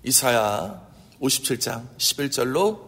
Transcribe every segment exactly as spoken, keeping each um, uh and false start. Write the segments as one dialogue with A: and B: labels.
A: 이사야 오십칠 장 십일 절로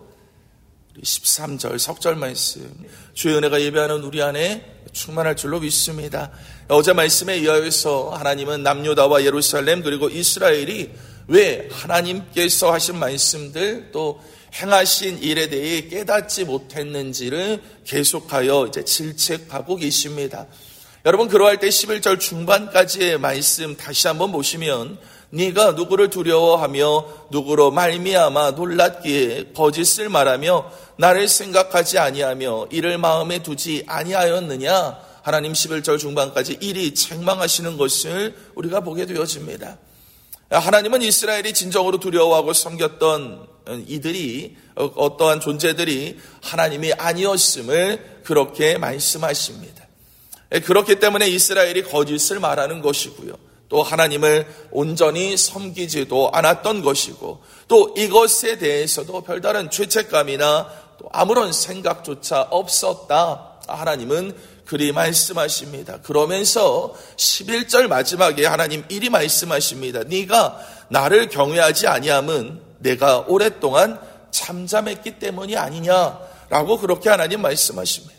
A: 십삼 절 석절 말씀, 주의 은혜가 예배하는 우리 안에 충만할 줄로 믿습니다. 어제 말씀에 의하여서 하나님은 남유다와 예루살렘 그리고 이스라엘이 왜 하나님께서 하신 말씀들 또 행하신 일에 대해 깨닫지 못했는지를 계속하여 이제 질책하고 계십니다. 여러분, 그러할 때 십일 절 중반까지의 말씀 다시 한번 보시면, 네가 누구를 두려워하며 누구로 말미암아 놀랐기에 거짓을 말하며 나를 생각하지 아니하며 이를 마음에 두지 아니하였느냐. 하나님 십일 절 중반까지 이리 책망하시는 것을 우리가 보게 되어집니다. 하나님은 이스라엘이 진정으로 두려워하고 섬겼던 이들이, 어떠한 존재들이 하나님이 아니었음을 그렇게 말씀하십니다. 그렇기 때문에 이스라엘이 거짓을 말하는 것이고요, 또 하나님을 온전히 섬기지도 않았던 것이고, 또 이것에 대해서도 별다른 죄책감이나 또 아무런 생각조차 없었다. 하나님은 그리 말씀하십니다. 그러면서 십일 절 마지막에 하나님 이리 말씀하십니다. 네가 나를 경외하지 아니함은 내가 오랫동안 잠잠했기 때문이 아니냐라고 그렇게 하나님 말씀하십니다.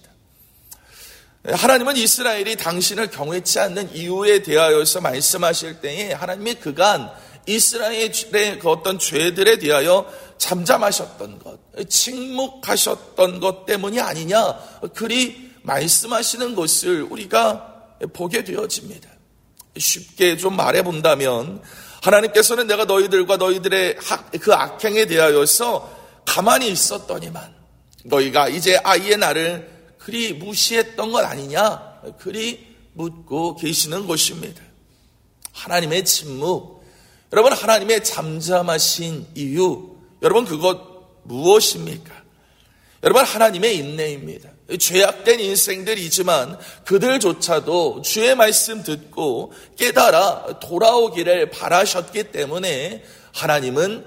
A: 하나님은 이스라엘이 당신을 경외치 않는 이유에 대하여서 말씀하실 때에 하나님이 그간 이스라엘의 그 어떤 죄들에 대하여 잠잠하셨던 것, 침묵하셨던 것 때문이 아니냐, 그리 말씀하시는 것을 우리가 보게 되어집니다. 쉽게 좀 말해본다면, 하나님께서는 내가 너희들과 너희들의 그 악행에 대하여서 가만히 있었더니만 너희가 이제 아이의 나를 그리 무시했던 것 아니냐, 그리 묻고 계시는 것입니다. 하나님의 침묵, 여러분, 하나님의 잠잠하신 이유, 여러분, 그것 무엇입니까? 여러분, 하나님의 인내입니다. 죄악된 인생들이지만 그들조차도 주의 말씀 듣고 깨달아 돌아오기를 바라셨기 때문에 하나님은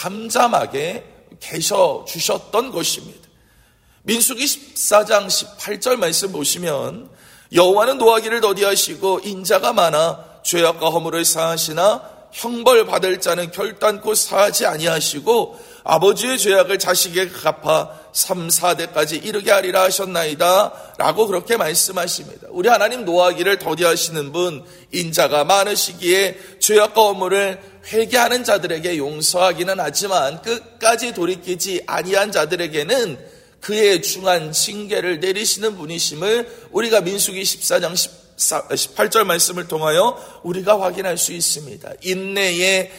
A: 잠잠하게 계셔 주셨던 것입니다. 민수기 십사 장 십팔 절 말씀 보시면, 여호와는 노하기를 더디하시고 인자가 많아 죄악과 허물을 사하시나 형벌 받을 자는 결단코 사하지 아니하시고 아버지의 죄악을 자식에게 갚아 삼, 사 대까지 이르게 하리라 하셨나이다 라고 그렇게 말씀하십니다. 우리 하나님 노하기를 더디하시는 분, 인자가 많으시기에 죄악과 허물을 회개하는 자들에게 용서하기는 하지만 끝까지 돌이키지 아니한 자들에게는 그의 중한 징계를 내리시는 분이심을 우리가 민수기 십사 장 십팔 절 말씀을 통하여 우리가 확인할 수 있습니다. 인내의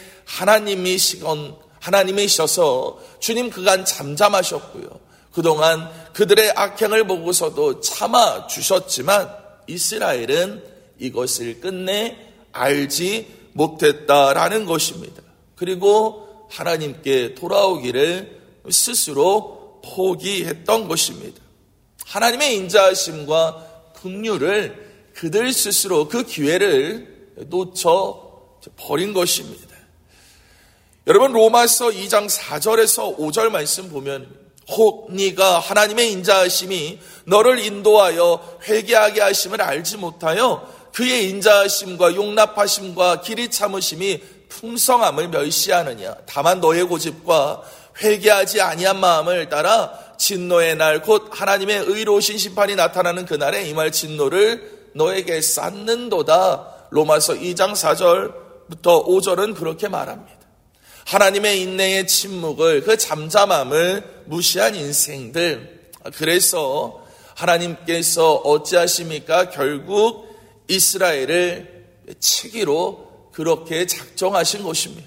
A: 하나님이시건 하나님이셔서 주님 그간 잠잠하셨고요, 그동안 그들의 악행을 보고서도 참아 주셨지만 이스라엘은 이것을 끝내 알지 못했다라는 것입니다. 그리고 하나님께 돌아오기를 스스로 포기했던 것입니다. 하나님의 인자하심과 긍휼을 그들 스스로 그 기회를 놓쳐 버린 것입니다. 여러분, 로마서 이 장 사 절에서 오 절 말씀 보면, 혹 네가 하나님의 인자하심이 너를 인도하여 회개하게 하심을 알지 못하여 그의 인자하심과 용납하심과 길이 참으심이 풍성함을 멸시하느냐. 다만 너의 고집과 회개하지 아니한 마음을 따라 진노의 날 곧 하나님의 의로우신 심판이 나타나는 그날에 임할 진노를 너에게 쌓는도다. 로마서 이 장 사 절부터 오 절은 그렇게 말합니다. 하나님의 인내의 침묵을, 그 잠잠함을 무시한 인생들, 그래서 하나님께서 어찌하십니까? 결국 이스라엘을 치기로 그렇게 작정하신 것입니다.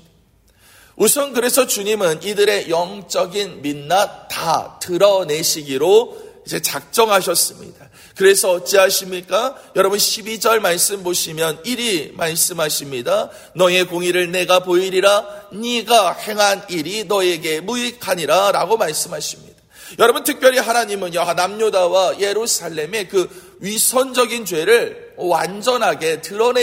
A: 우선 그래서 주님은 이들의 영적인 민낯 다 드러내시기로 이제 작정하셨습니다. 그래서 어찌하십니까? 여러분 십이 절 말씀 보시면 이리 말씀하십니다. 너의 공의를 내가 보이리라, 네가 행한 일이 너에게 무익하니라 라고 말씀하십니다. 여러분, 특별히 하나님은요, 남유다와 예루살렘의 그 위선적인 죄를 완전하게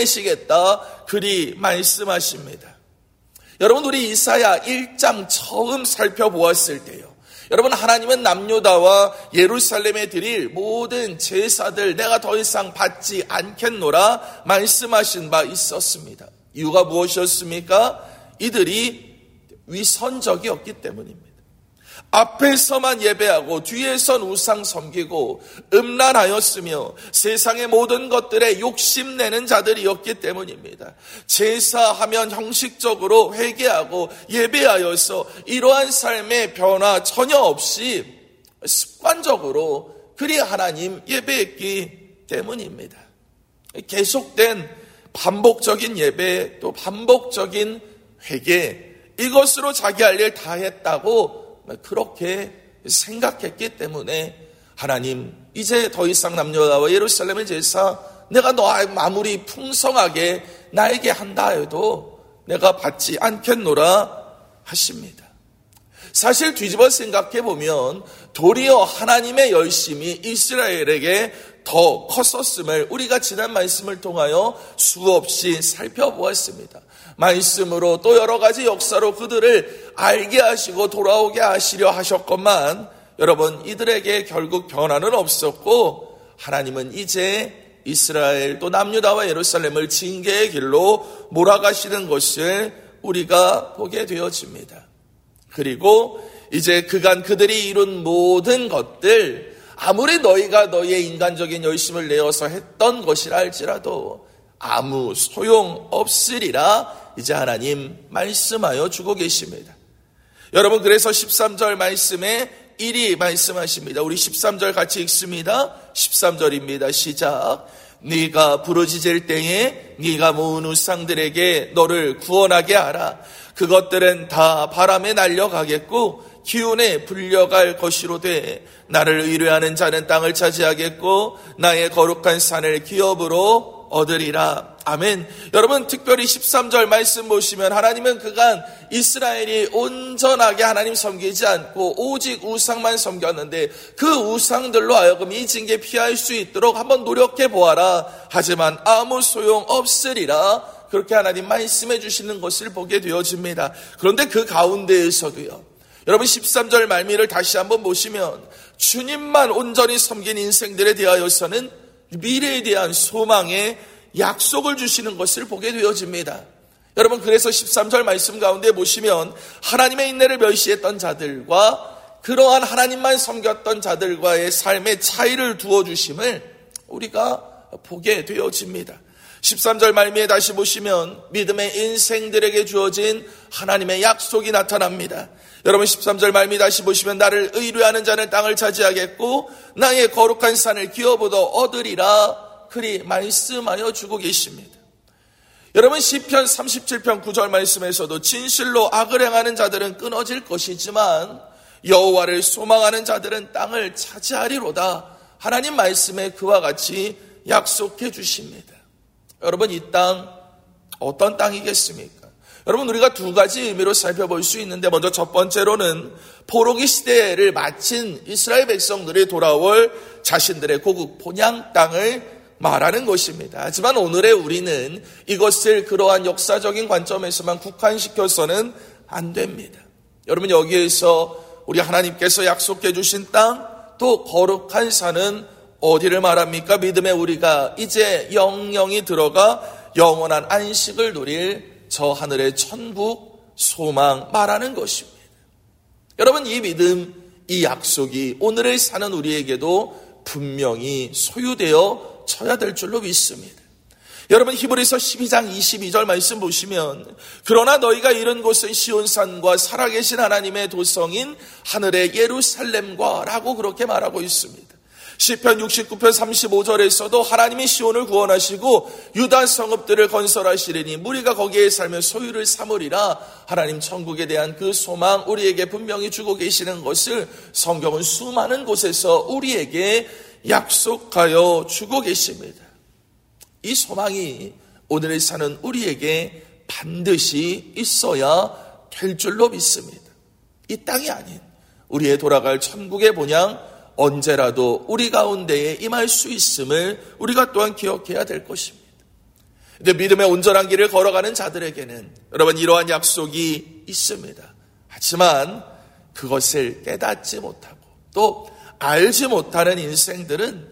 A: 드러내시겠다 그리 말씀하십니다. 여러분, 우리 이사야 일 장 처음 살펴보았을 때요, 여러분, 하나님은 남유다와 예루살렘에 드릴 모든 제사들 내가 더 이상 받지 않겠노라 말씀하신 바 있었습니다. 이유가 무엇이었습니까? 이들이 위선적이었기 때문입니다. 앞에서만 예배하고 뒤에선 우상 섬기고 음란하였으며 세상의 모든 것들에 욕심내는 자들이었기 때문입니다. 제사하면 형식적으로 회개하고 예배하여서 이러한 삶의 변화 전혀 없이 습관적으로 그리 하나님 예배했기 때문입니다. 계속된 반복적인 예배, 또 반복적인 회개, 이것으로 자기 할 일 다 했다고 그렇게 생각했기 때문에 하나님, 이제 더 이상 남녀다와 예루살렘의 제사 내가 너 아무리 풍성하게 나에게 한다 해도 내가 받지 않겠노라 하십니다. 사실 뒤집어 생각해 보면 도리어 하나님의 열심이 이스라엘에게 더 컸었음을 우리가 지난 말씀을 통하여 수없이 살펴보았습니다. 말씀으로 또 여러 가지 역사로 그들을 알게 하시고 돌아오게 하시려 하셨건만 여러분, 이들에게 결국 변화는 없었고 하나님은 이제 이스라엘 또 남유다와 예루살렘을 징계의 길로 몰아가시는 것을 우리가 보게 되어집니다. 그리고 이제 그간 그들이 이룬 모든 것들, 아무리 너희가 너희의 인간적인 열심을 내어서 했던 것이라 할지라도 아무 소용 없으리라 이제 하나님 말씀하여 주고 계십니다. 여러분, 그래서 십삼 절 말씀에 이리 말씀하십니다. 우리 십삼 절 같이 읽습니다. 십삼 절입니다. 시작. 네가 부르짖을 때에 네가 모은 우상들에게 너를 구원하게 하라. 그것들은 다 바람에 날려가겠고 기운에 불려갈 것이로 돼 나를 의뢰하는 자는 땅을 차지하겠고 나의 거룩한 산을 기업으로 얻으리라. 아멘. 여러분, 특별히 십삼 절 말씀 보시면 하나님은 그간 이스라엘이 온전하게 하나님 섬기지 않고 오직 우상만 섬겼는데 그 우상들로 하여금 이 징계 피할 수 있도록 한번 노력해 보아라. 하지만 아무 소용 없으리라. 그렇게 하나님 말씀해 주시는 것을 보게 되어집니다. 그런데 그 가운데에서도요, 여러분 십삼 절 말미를 다시 한번 보시면 주님만 온전히 섬긴 인생들에 대하여서는 미래에 대한 소망의 약속을 주시는 것을 보게 되어집니다. 여러분, 그래서 십삼 절 말씀 가운데 보시면 하나님의 인내를 멸시했던 자들과 그러한 하나님만 섬겼던 자들과의 삶의 차이를 두어 주심을 우리가 보게 되어집니다. 십삼 절 말미에 다시 보시면 믿음의 인생들에게 주어진 하나님의 약속이 나타납니다. 여러분, 십삼 절 말미 다시 보시면 나를 의뢰하는 자는 땅을 차지하겠고 나의 거룩한 산을 기업으로 얻으리라. 그리 말씀하여 주고 계십니다. 여러분, 시편 삼십칠 편 구 절 말씀에서도 진실로 악을 행하는 자들은 끊어질 것이지만 여호와를 소망하는 자들은 땅을 차지하리로다. 하나님 말씀에 그와 같이 약속해 주십니다. 여러분, 이 땅 어떤 땅이겠습니까? 여러분, 우리가 두 가지 의미로 살펴볼 수 있는데, 먼저 첫 번째로는 포로기 시대를 마친 이스라엘 백성들이 돌아올 자신들의 고국 본향 땅을 말하는 것입니다. 하지만 오늘의 우리는 이것을 그러한 역사적인 관점에서만 국한시켜서는 안 됩니다. 여러분, 여기에서 우리 하나님께서 약속해 주신 땅, 또 거룩한 산은 어디를 말합니까? 믿음에 우리가 이제 영영이 들어가 영원한 안식을 누릴 저 하늘의 천국 소망 말하는 것입니다. 여러분, 이 믿음, 이 약속이 오늘을 사는 우리에게도 분명히 소유되어 쳐야 될 줄로 믿습니다. 여러분, 히브리서 십이 장 이십이 절 말씀 보시면 그러나 너희가 이른 곳은 시온산과 살아계신 하나님의 도성인 하늘의 예루살렘과 라고 그렇게 말하고 있습니다. 시편 육십구 편 삼십오 절에서도 하나님이 시온을 구원하시고 유다 성읍들을 건설하시리니 무리가 거기에 살며 소유를 삼으리라. 하나님 천국에 대한 그 소망 우리에게 분명히 주고 계시는 것을 성경은 수많은 곳에서 우리에게 약속하여 주고 계십니다. 이 소망이 오늘을 사는 우리에게 반드시 있어야 될 줄로 믿습니다. 이 땅이 아닌 우리의 돌아갈 천국의 본향 언제라도 우리 가운데에 임할 수 있음을 우리가 또한 기억해야 될 것입니다. 근데 믿음의 온전한 길을 걸어가는 자들에게는 여러분 이러한 약속이 있습니다. 하지만 그것을 깨닫지 못하고 또 알지 못하는 인생들은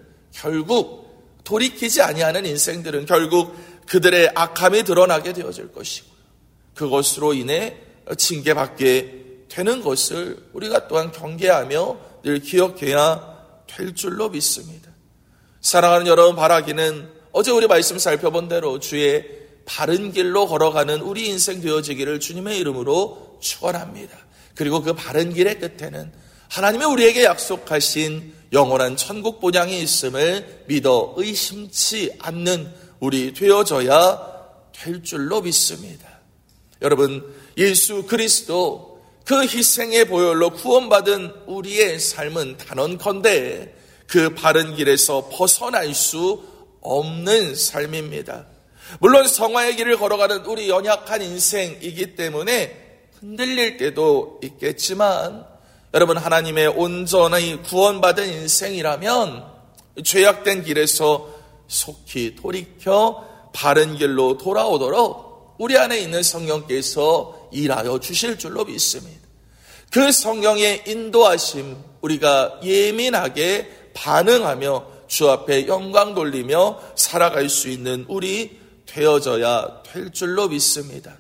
A: 결국 돌이키지 아니하는 인생들은 결국 그들의 악함이 드러나게 되어질 것이고요. 그것으로 인해 징계받게 되는 것을 우리가 또한 경계하며 늘 기억해야 될 줄로 믿습니다. 사랑하는 여러분, 바라기는 어제 우리 말씀 살펴본 대로 주의 바른 길로 걸어가는 우리 인생 되어지기를 주님의 이름으로 축원합니다. 그리고 그 바른 길의 끝에는 하나님이 우리에게 약속하신 영원한 천국 본향이 있음을 믿어 의심치 않는 우리 되어져야 될 줄로 믿습니다. 여러분, 예수 그리스도 그 희생의 보혈로 구원받은 우리의 삶은 단언컨대 그 바른 길에서 벗어날 수 없는 삶입니다. 물론 성화의 길을 걸어가는 우리 연약한 인생이기 때문에 흔들릴 때도 있겠지만, 여러분, 하나님의 온전히 구원받은 인생이라면 죄악된 길에서 속히 돌이켜 바른 길로 돌아오도록 우리 안에 있는 성령께서 일하여 주실 줄로 믿습니다. 그 성령의 인도하심, 우리가 예민하게 반응하며 주 앞에 영광 돌리며 살아갈 수 있는 우리 되어져야 될 줄로 믿습니다.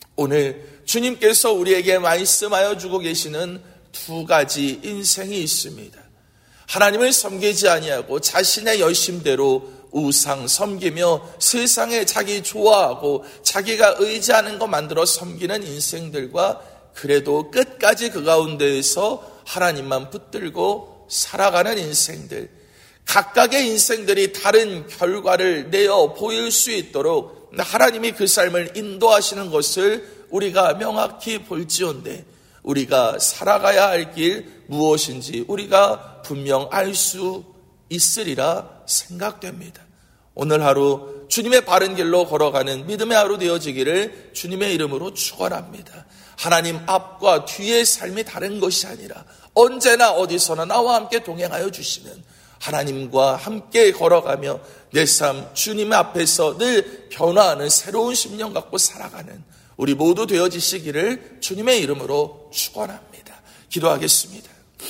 A: 오늘 주님께서 우리에게 말씀하여 주고 계시는 두 가지 인생이 있습니다. 하나님을 섬기지 아니하고 자신의 열심대로 우상 섬기며 세상에 자기 좋아하고 자기가 의지하는 거 만들어 섬기는 인생들과, 그래도 끝까지 그 가운데에서 하나님만 붙들고 살아가는 인생들, 각각의 인생들이 다른 결과를 내어 보일 수 있도록 하나님이 그 삶을 인도하시는 것을 우리가 명확히 볼지언데, 우리가 살아가야 할 길 무엇인지 우리가 분명 알 수 있으리라 생각됩니다. 오늘 하루 주님의 바른 길로 걸어가는 믿음의 하루 되어지기를 주님의 이름으로 축원합니다. 하나님 앞과 뒤의 삶이 다른 것이 아니라 언제나 어디서나 나와 함께 동행하여 주시는 하나님과 함께 걸어가며 내 삶 주님 앞에서 늘 변화하는 새로운 심령 갖고 살아가는 우리 모두 되어지시기를 주님의 이름으로 축원합니다. 기도하겠습니다.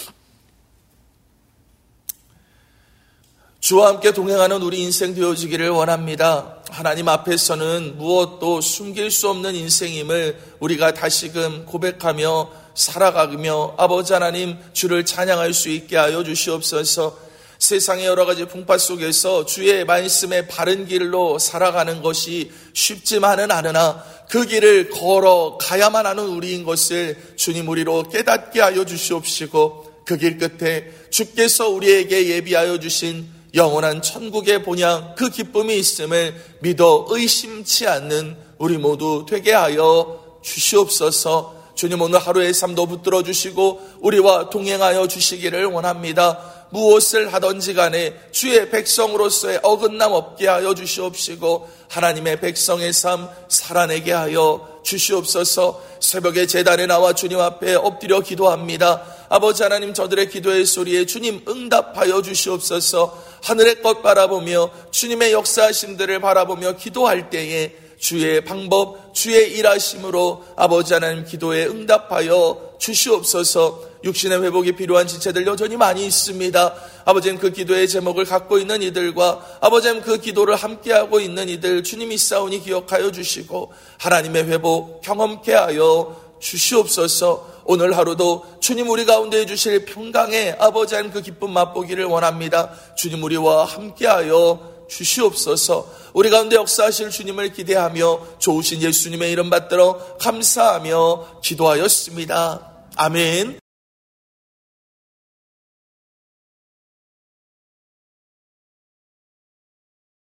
A: 주와 함께 동행하는 우리 인생 되어지기를 원합니다. 하나님 앞에서는 무엇도 숨길 수 없는 인생임을 우리가 다시금 고백하며 살아가며 아버지 하나님 주를 찬양할 수 있게 하여 주시옵소서. 세상의 여러 가지 풍파 속에서 주의 말씀의 바른 길로 살아가는 것이 쉽지만은 않으나 그 길을 걸어가야만 하는 우리인 것을 주님 우리로 깨닫게 하여 주시옵시고, 그 길 끝에 주께서 우리에게 예비하여 주신 영원한 천국의 본향, 그 기쁨이 있음을 믿어 의심치 않는 우리 모두 되게 하여 주시옵소서. 주님, 오늘 하루의 삶도 붙들어 주시고 우리와 동행하여 주시기를 원합니다. 무엇을 하든지 간에 주의 백성으로서의 어긋남 없게 하여 주시옵시고 하나님의 백성의 삶 살아내게 하여 주시옵소서. 새벽에 제단에 나와 주님 앞에 엎드려 기도합니다. 아버지 하나님, 저들의 기도의 소리에 주님 응답하여 주시옵소서. 하늘의 것 바라보며 주님의 역사하심들을 바라보며 기도할 때에 주의 방법, 주의 일하심으로 아버지 하나님 기도에 응답하여 주시옵소서. 육신의 회복이 필요한 지체들 여전히 많이 있습니다. 아버지님, 그 기도의 제목을 갖고 있는 이들과 아버지님 그 기도를 함께하고 있는 이들 주님이 싸우니 기억하여 주시고 하나님의 회복 경험케 하여 주시옵소서. 오늘 하루도 주님 우리 가운데 해주실 평강의 아버지 하나님 그 기쁨 맛보기를 원합니다. 주님 우리와 함께하여 주시옵소서. 우리 가운데 역사하실 주님을 기대하며 좋으신 예수님의 이름 받들어 감사하며 기도하였습니다. 아멘.